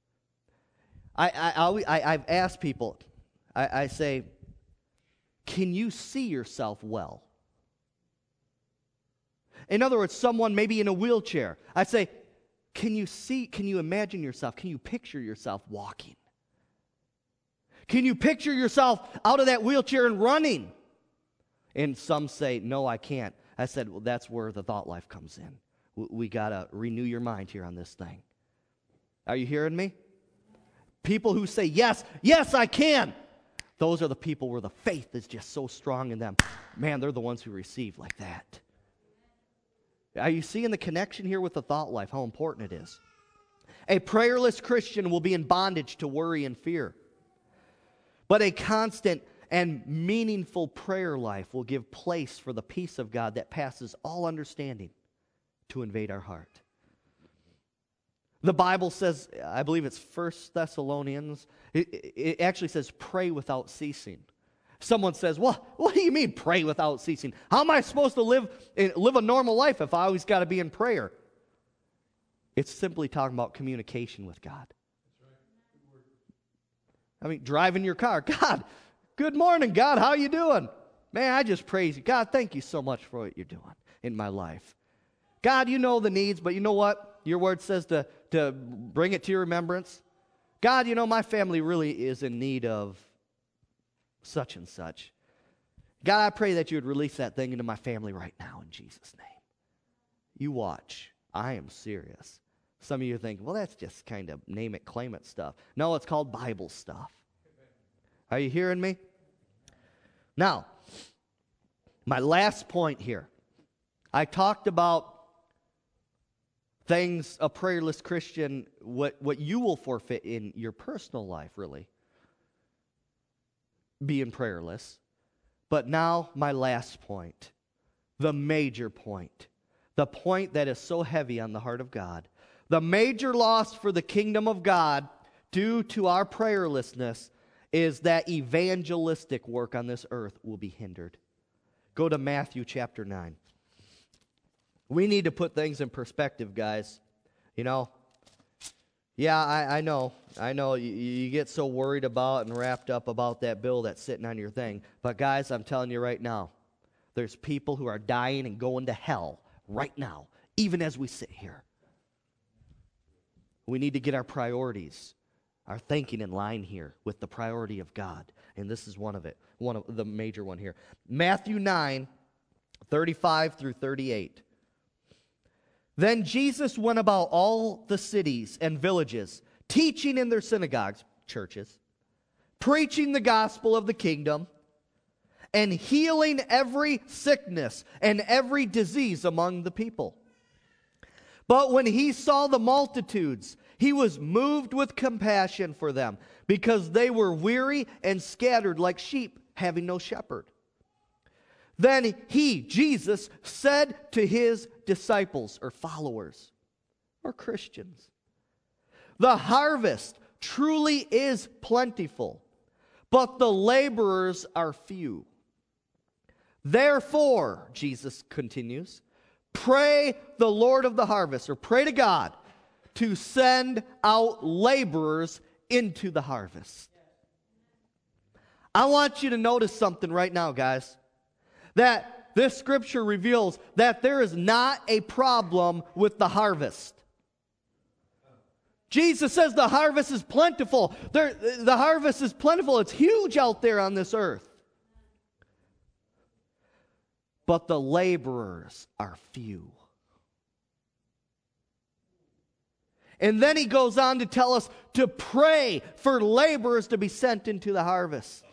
I've asked people, I say, can you see yourself well? In other words, someone maybe in a wheelchair. I say, can you imagine yourself, can you picture yourself walking? Can you picture yourself out of that wheelchair and running? And some say, no, I can't. I said, well, that's where the thought life comes in. We got to renew your mind here on this thing. Are you hearing me? People who say, yes, I can. Those are the people where the faith is just so strong in them. Man, they're the ones who receive like that. Are you seeing the connection here with the thought life, how important it is? A prayerless Christian will be in bondage to worry and fear. But a constant and meaningful prayer life will give place for the peace of God that passes all understanding to invade our heart. The Bible says, I believe it's 1 Thessalonians, it actually says pray without ceasing. Someone says, well, what do you mean pray without ceasing? How am I supposed to live a normal life if I always got to be in prayer? It's simply talking about communication with God. I mean, driving your car. God, good morning, God. How you doing? Man, I just praise you. God, thank you so much for what you're doing in my life. God, you know the needs, but you know what? Your word says to bring it to your remembrance. God, you know, my family really is in need of such and such. God, I pray that you would release that thing into my family right now in Jesus' name. You watch. I am serious. Some of you think, well, that's just kind of name it, claim it stuff. No, it's called Bible stuff. Are you hearing me? Now, my last point here. I talked about things a prayerless Christian, what you will forfeit in your personal life, really, being prayerless. But now, my last point, the major point, the point that is so heavy on the heart of God. The major loss for the kingdom of God due to our prayerlessness is that evangelistic work on this earth will be hindered. Go to Matthew chapter 9. We need to put things in perspective, guys. You know, yeah, I know. You get so worried about and wrapped up about that bill that's sitting on your thing. But guys, I'm telling you right now, there's people who are dying and going to hell right now, even as we sit here. We need to get our priorities, our thinking in line here with the priority of God. And this is one of the major one here. Matthew 9, 35 through 38. Then Jesus went about all the cities and villages, teaching in their synagogues, churches, preaching the gospel of the kingdom, and healing every sickness and every disease among the people. But when he saw the multitudes, he was moved with compassion for them, because they were weary and scattered like sheep, having no shepherd. Then he, Jesus, said to his disciples or followers or Christians, the harvest truly is plentiful, but the laborers are few. Therefore, Jesus continues, pray the Lord of the harvest, or pray to God, to send out laborers into the harvest. I want you to notice something right now, guys. That this scripture reveals that there is not a problem with the harvest. Jesus says the harvest is plentiful. The harvest is plentiful. It's huge out there on this earth. But the laborers are few. And then he goes on to tell us to pray for laborers to be sent into the harvest.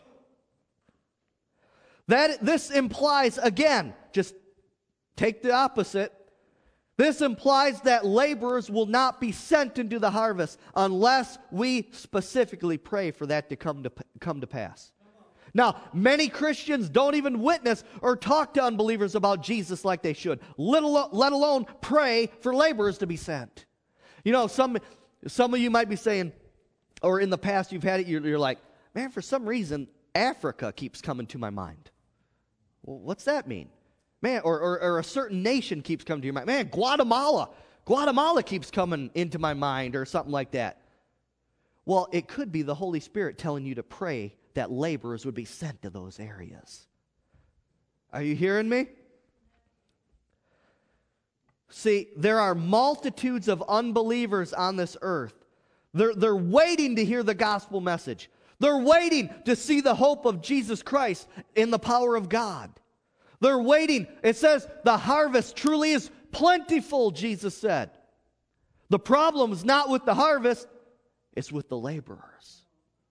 This implies, again, just take the opposite. This implies that laborers will not be sent into the harvest unless we specifically pray for that to come to pass. Now, many Christians don't even witness or talk to unbelievers about Jesus like they should, let alone pray for laborers to be sent. You know, some of you might be saying, or in the past you've had it, you're like, man, for some reason, Africa keeps coming to my mind. Well, what's that mean? Man, or a certain nation keeps coming to your mind. Man, Guatemala keeps coming into my mind, or something like that. Well, it could be the Holy Spirit telling you to pray that laborers would be sent to those areas. Are you hearing me? See, there are multitudes of unbelievers on this earth. They're waiting to hear the gospel message. They're waiting to see the hope of Jesus Christ in the power of God. They're waiting. It says the harvest truly is plentiful, Jesus said. The problem is not with the harvest, it's with the laborers.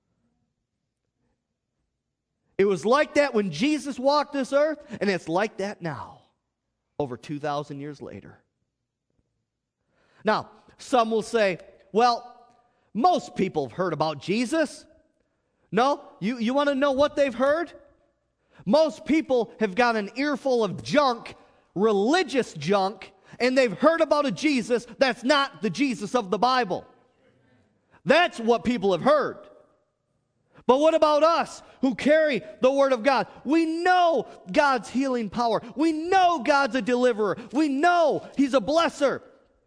It was like that when Jesus walked this earth, and it's like that now, over 2,000 years later. Now, some will say, Well, most people have heard about Jesus. No? You want to know what they've heard? Most people have got an earful of junk, religious junk, and they've heard about a Jesus that's not the Jesus of the Bible. That's what people have heard. But what about us who carry the Word of God? We know God's healing power. We know God's a deliverer. We know He's a blesser.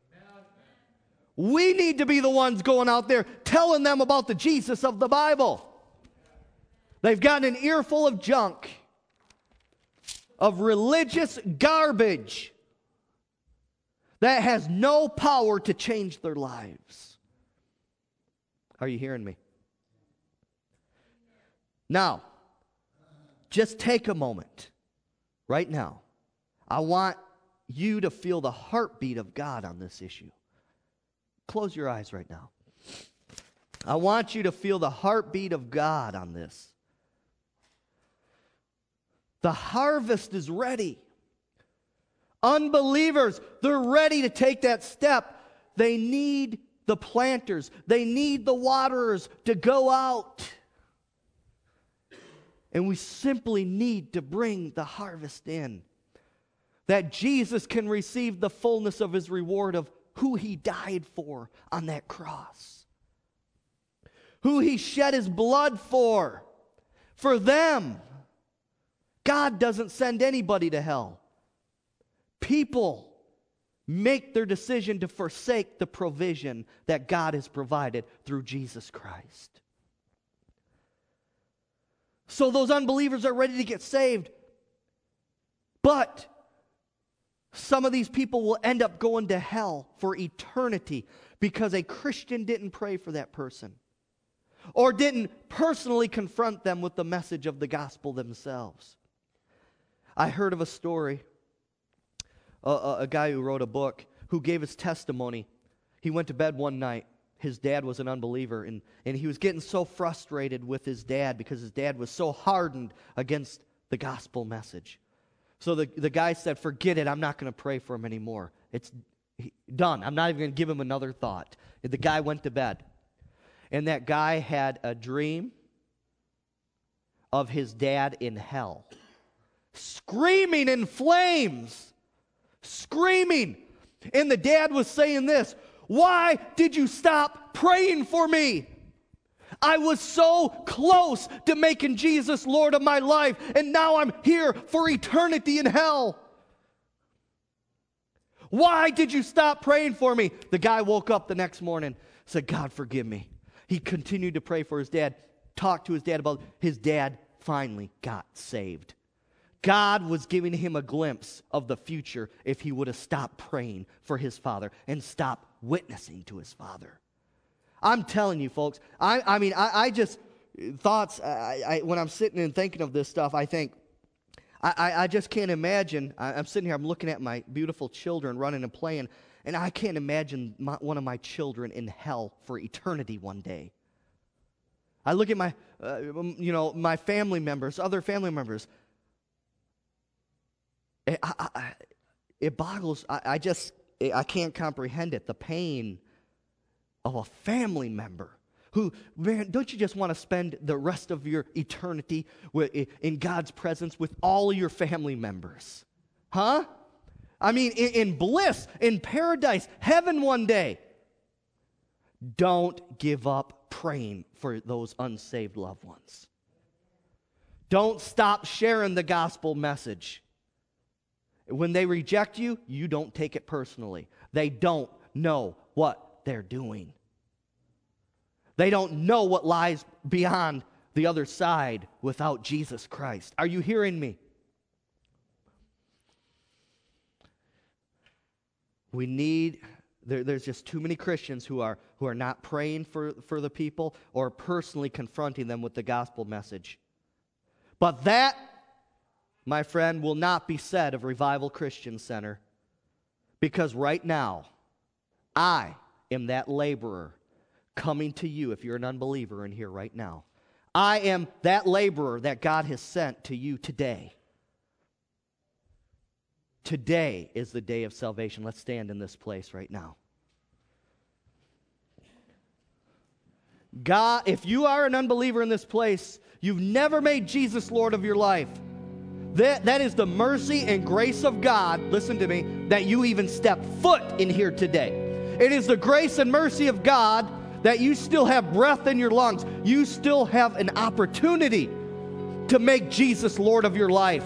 We need to be the ones going out there telling them about the Jesus of the Bible. They've got an earful of junk, of religious garbage that has no power to change their lives. Are you hearing me? Now, just take a moment right now. I want you to feel the heartbeat of God on this issue. Close your eyes right now. I want you to feel the heartbeat of God on this. The harvest is ready. Unbelievers, they're ready to take that step. They need the planters. They need the waterers to go out. And we simply need to bring the harvest in. That Jesus can receive the fullness of His reward of who He died for on that cross. Who He shed His blood for them. God doesn't send anybody to hell. People make their decision to forsake the provision that God has provided through Jesus Christ. So those unbelievers are ready to get saved. But some of these people will end up going to hell for eternity because a Christian didn't pray for that person or didn't personally confront them with the message of the gospel themselves. I heard of a story, a guy who wrote a book who gave his testimony. He went to bed one night. His dad was an unbeliever, and he was getting so frustrated with his dad because his dad was so hardened against the gospel message. So the guy said, forget it, I'm not going to pray for him anymore. It's done. I'm not even going to give him another thought. The guy went to bed. And that guy had a dream of his dad in hell, screaming in flames, screaming. And the dad was saying this, why did you stop praying for me? I was so close to making Jesus Lord of my life, and now I'm here for eternity in hell. Why did you stop praying for me? The guy woke up the next morning, said, God, forgive me. He continued to pray for his dad, talked to his dad about his dad finally got saved. God was giving him a glimpse of the future if he would have stopped praying for his father and stopped witnessing to his father. I'm telling you, folks, I just, thoughts, when I'm sitting and thinking of this stuff, I think, I just can't imagine. I'm sitting here, I'm looking at my beautiful children running and playing, and I can't imagine one of my children in hell for eternity one day. I look at my, my family members, other family members. It boggles, I can't comprehend it, the pain of a family member who, man, don't you just want to spend the rest of your eternity in God's presence with all of your family members? Huh? I mean, in bliss, in paradise, heaven one day. Don't give up praying for those unsaved loved ones. Don't stop sharing the gospel message. When they reject you, you don't take it personally. They don't know what they're doing. They don't know what lies beyond the other side without Jesus Christ. Are you hearing me? We need, there's just too many Christians who are not praying for the people or personally confronting them with the gospel message. But that, my friend, will not be said of Revival Christian Center, because right now, I am that laborer coming to you if you're an unbeliever in here right now. I am that laborer that God has sent to you today. Today is the day of salvation. Let's stand in this place right now. God, if you are an unbeliever in this place, you've never made Jesus Lord of your life. That is the mercy and grace of God, listen to me, that you even step foot in here today. It is the grace and mercy of God that you still have breath in your lungs. You still have an opportunity to make Jesus Lord of your life.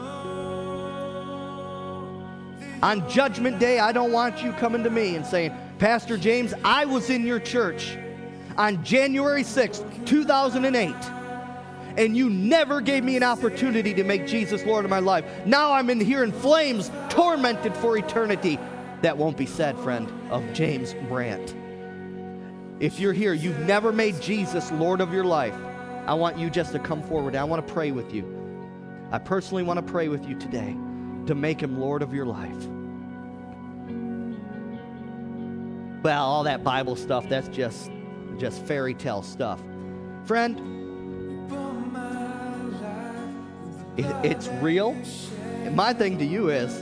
On Judgment Day, I don't want you coming to me and saying, Pastor James, I was in your church on January 6th, 2008, and you never gave me an opportunity to make Jesus Lord of my life. Now I'm in here in flames, tormented for eternity. That won't be said, friend, of James Brandt. If you're here, you've never made Jesus Lord of your life, I want you just to come forward. I want to pray with you. I personally want to pray with you today to make him Lord of your life. Well, all that Bible stuff, that's just fairy tale stuff. Friend, it's real. And my thing to you is,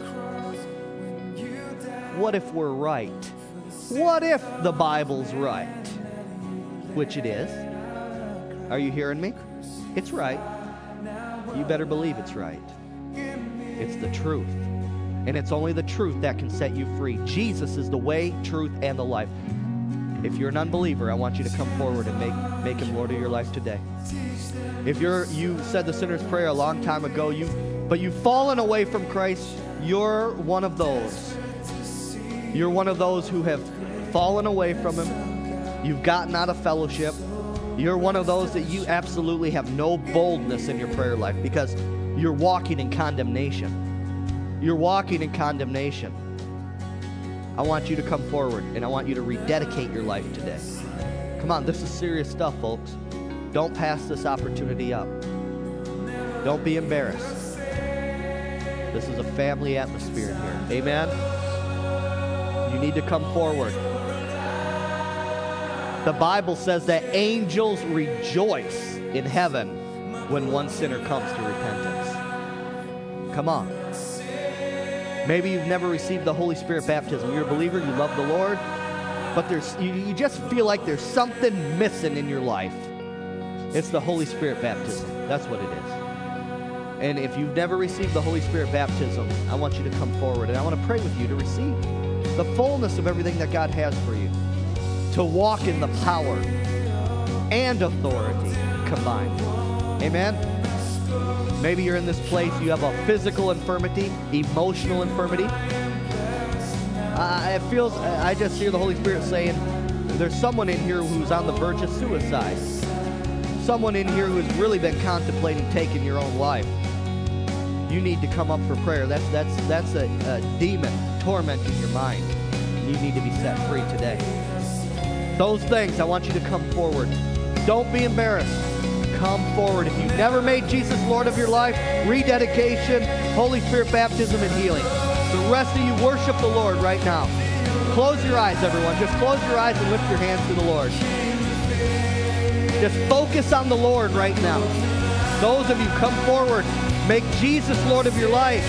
what if we're right? What if the Bible's right? Which it is. Are you hearing me? It's right. You better believe it's right. It's the truth. And it's only the truth that can set you free. Jesus is the way, truth, and the life. If you're an unbeliever, I want you to come forward and make him Lord of your life today. If you said the sinner's prayer a long time ago, but you've fallen away from Christ, you're one of those. You're one of those who have fallen away from him. You've gotten out of fellowship. You're one of those that you absolutely have no boldness in your prayer life because you're walking in condemnation. You're walking in condemnation. I want you to come forward, and I want you to rededicate your life today. Come on, this is serious stuff, folks. Don't pass this opportunity up. Don't be embarrassed. This is a family atmosphere here. Amen? You need to come forward. The Bible says that angels rejoice in heaven when one sinner comes to repentance. Come on. Maybe you've never received the Holy Spirit baptism. You're a believer, you love the Lord, but you just feel like there's something missing in your life. It's the Holy Spirit baptism. That's what it is. And if you've never received the Holy Spirit baptism, I want you to come forward, and I want to pray with you to receive the fullness of everything that God has for you, to walk in the power and authority combined. Amen? Maybe you're in this place, you have a physical infirmity, emotional infirmity. I just hear the Holy Spirit saying, there's someone in here who's on the verge of suicide. Someone in here who's really been contemplating taking your own life. You need to come up for prayer. That's a demon tormenting your mind. You need to be set free today. Those things, I want you to come forward. Don't be embarrassed. Come forward. If you've never made Jesus Lord of your life, rededication, Holy Spirit baptism, and healing. The rest of you worship the Lord right now. Close your eyes, everyone. Just close your eyes and lift your hands to the Lord. Just focus on the Lord right now. Those of you, come forward. Make Jesus Lord of your life.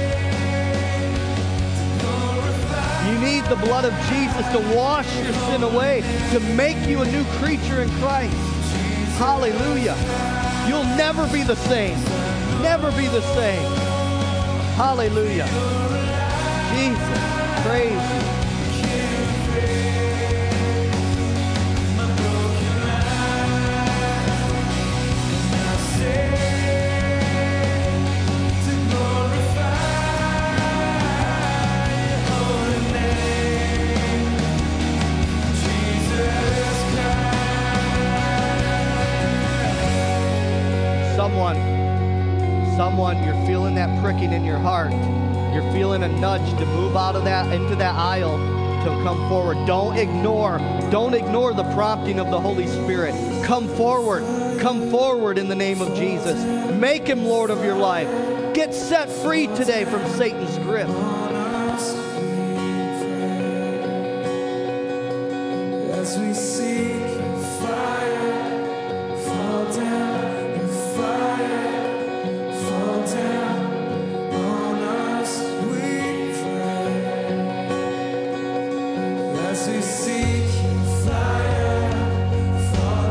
You need the blood of Jesus to wash your sin away, to make you a new creature in Christ. Hallelujah. You'll never be the same. Never be the same. Hallelujah. Jesus, praise you. Someone, you're feeling that pricking in your heart. You're feeling a nudge to move out of that, into that aisle, to come forward. Don't ignore the prompting of the Holy Spirit. Come forward in the name of Jesus. Make him Lord of your life. Get set free today from Satan's grip. As we seek fire, fall down. As we seek your fire, fall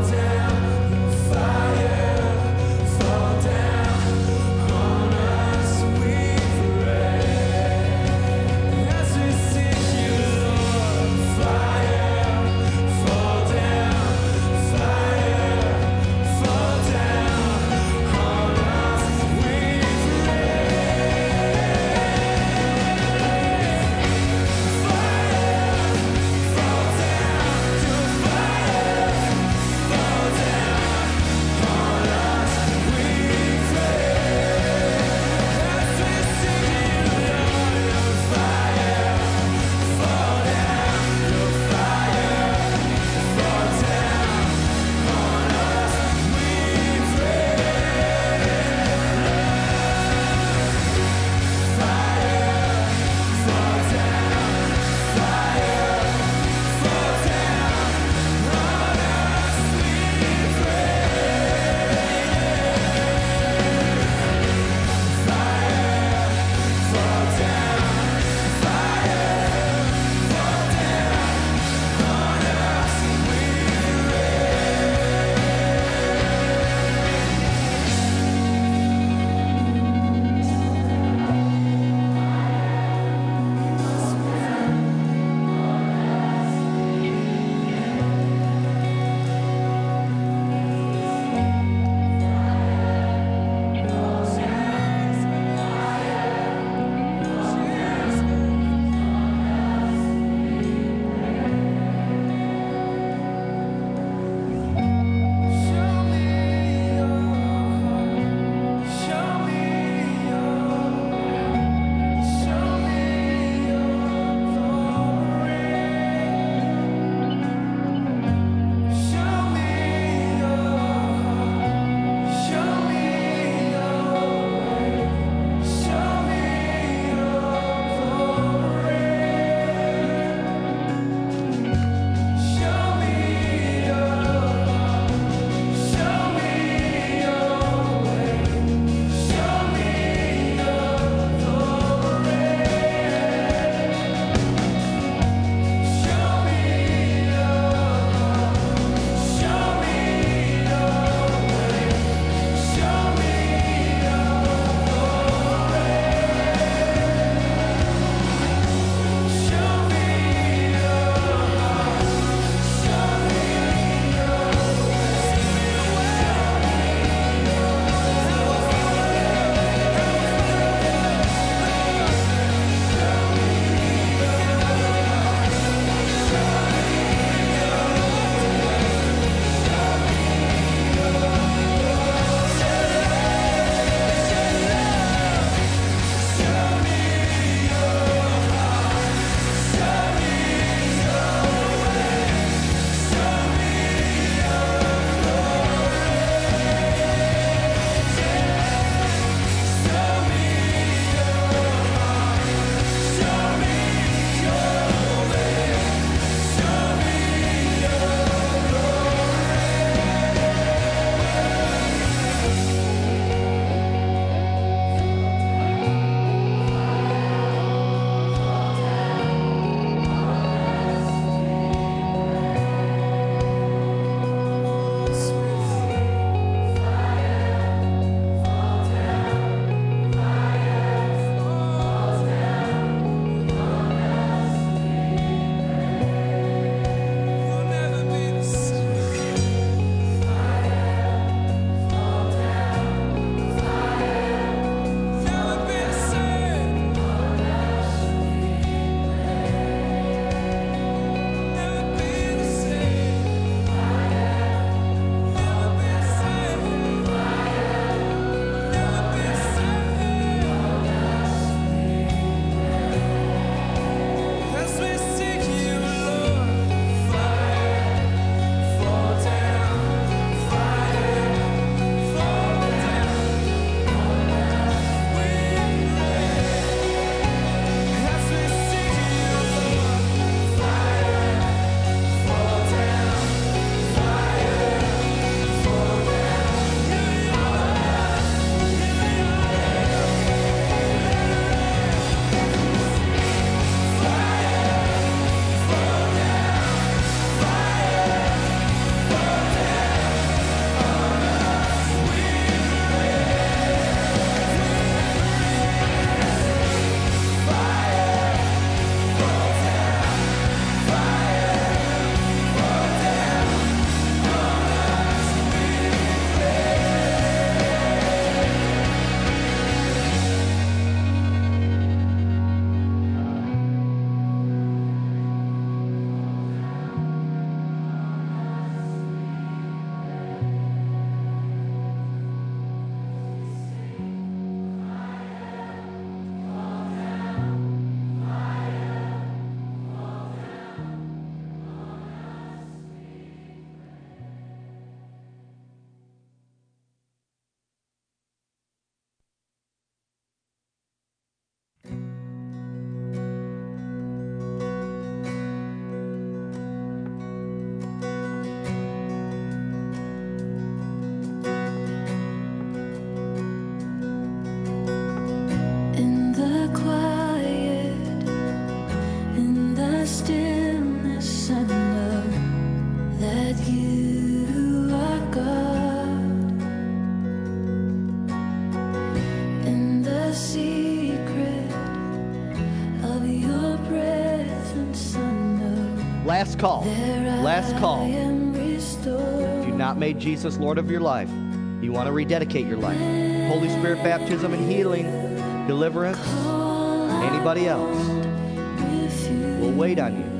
Last call. Last call. If you've not made Jesus Lord of your life, you want to rededicate your life. Holy Spirit baptism and healing, deliverance. Anybody else? We'll wait on you.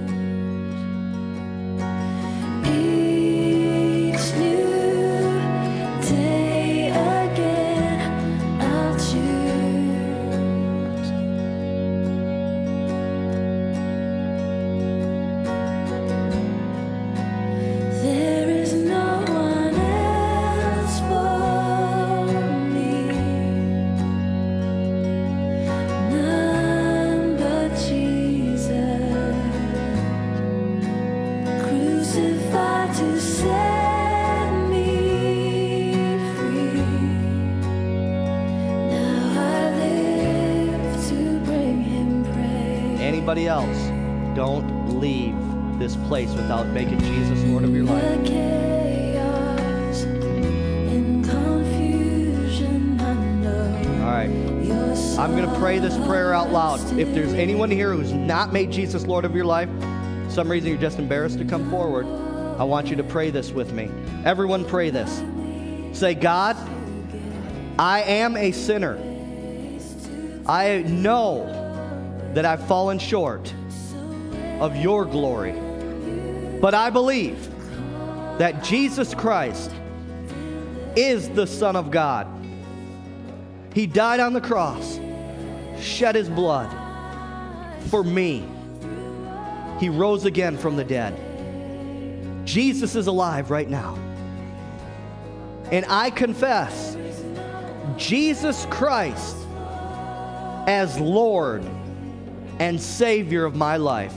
Each new day again, I'll choose. There is no one else for me, none but Jesus, crucified to set me free. Now I live to bring Him praise. Anybody else? Don't leave this place without making Jesus Lord of your life. In the chaos, in confusion, I know. All right. You're I'm going to pray this prayer out loud. If there's anyone here who's not made Jesus Lord of your life, for some reason you're just embarrassed to come forward, I want you to pray this with me. Everyone pray this. Say, God, I am a sinner. I know that I've fallen short of your glory. But I believe that Jesus Christ is the Son of God. He died on the cross, shed his blood for me. He rose again from the dead. Jesus is alive right now. And I confess Jesus Christ as Lord and Savior of my life.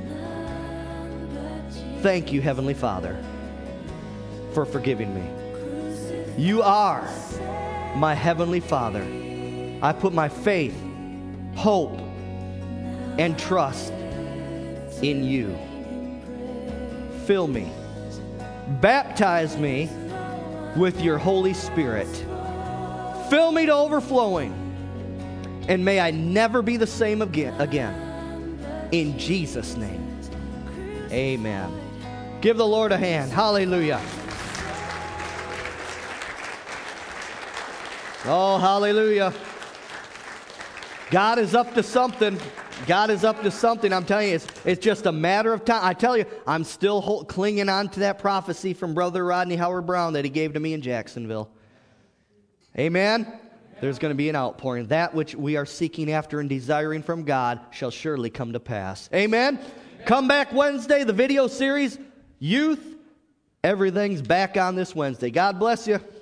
Thank you, Heavenly Father, for forgiving me. You are my Heavenly Father. I put my faith, hope, and trust in you. Fill me. Baptize me with your Holy Spirit. Fill me to overflowing. And may I never be the same again. In Jesus' name. Amen. Give the Lord a hand. Hallelujah. Oh, hallelujah. God is up to something. God is up to something. I'm telling you, it's just a matter of time. I tell you, I'm still clinging on to that prophecy from Brother Rodney Howard Brown that he gave to me in Jacksonville. Amen? There's going to be an outpouring. That which we are seeking after and desiring from God shall surely come to pass. Amen? Come back Wednesday, the video series, Youth. Everything's back on this Wednesday. God bless you.